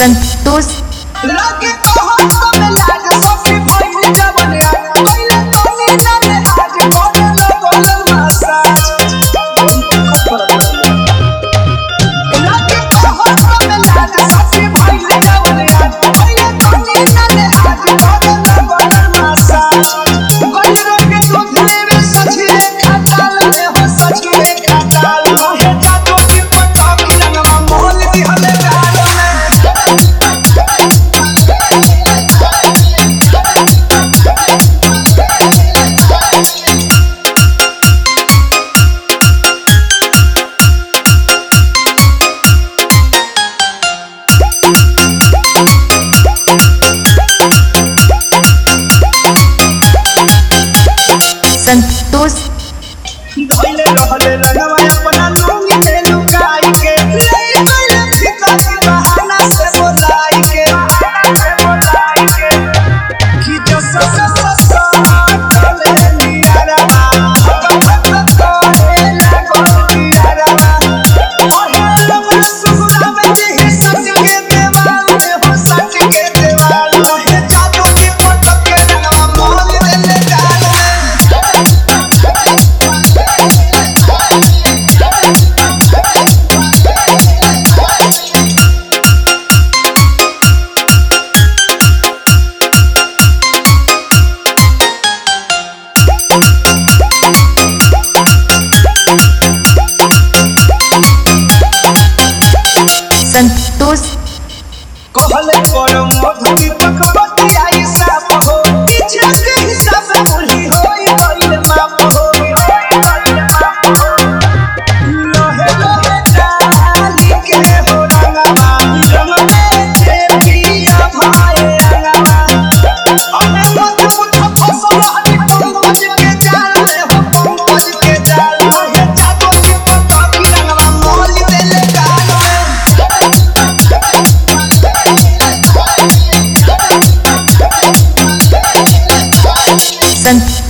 संतोष संतोष धइले रहले रंगवा अपना लूंगी में लुकाई के ले गइले पिताजी बहाना से बोलाई के कि जस जस चले नियारा भगत करे लागो नियारा ओहे लमन सुगुरा में जी सच के देवाल में हो सच के देवाल ओहे जादू की फोटो के रंगवा मोल देले डाल संतोष कहले पर मधुकी पकबती आई साफ हो पीछे के हिसाब भूली होई गइल माफ हो लोहे लोहे डाली के हो रंगवा रंग में जे पिया भाई रंगवा हमें मत मुठ फसल हटी पंकज के जाल में हो पंकज के जाल लोहे जादू की पकबती रंगवा मोल देले गाल संतोष